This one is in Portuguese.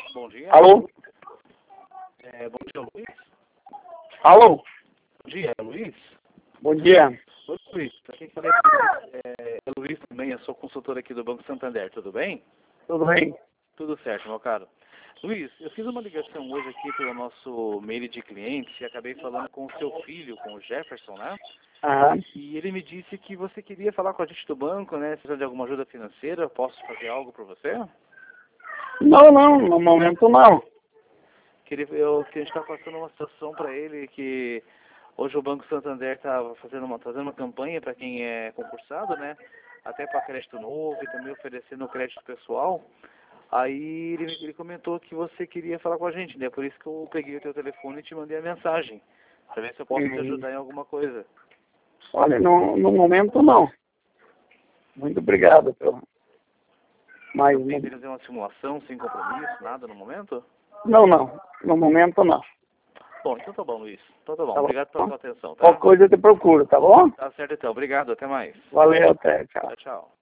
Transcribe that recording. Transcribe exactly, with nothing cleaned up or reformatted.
Bom dia. Alô? É, bom dia, Luiz. Alô? Bom dia, Luiz. Bom dia. Oi, Luiz. Aqui falei, é, é Luiz também, eu sou consultor aqui do Banco Santander, tudo bem? Tudo bem? Tudo certo, meu caro. Luiz, eu fiz uma ligação hoje aqui pelo nosso mail de clientes e acabei falando com o seu filho, com o Jefferson, né? Aham. E ele me disse que você queria falar com a gente do banco, né? Precisa de alguma ajuda financeira? Posso fazer algo para você? Não, não, no momento não. Queria, eu, que a gente está passando uma situação para ele que hoje o Banco Santander está fazendo uma, fazendo uma campanha para quem é concursado, né? Até para crédito novo e também oferecendo crédito pessoal. Aí ele, ele comentou que você queria falar com a gente, né? Por isso que eu peguei o teu telefone e te mandei a mensagem. Para ver se eu posso te Uhum. ajudar em alguma coisa. Olha, no, no momento não. Muito obrigado, pelo... Mas Eu não, tentei fazer uma simulação sem compromisso, nada no momento? não, não. No momento não. Bom, então tá bom, Luiz. Então tá bom. Tá Obrigado pela bom? sua atenção, tá? Qualquer coisa eu te procuro, tá bom? Tá certo então. Obrigado. Até mais. Valeu, até, tchau. Tchau, tchau.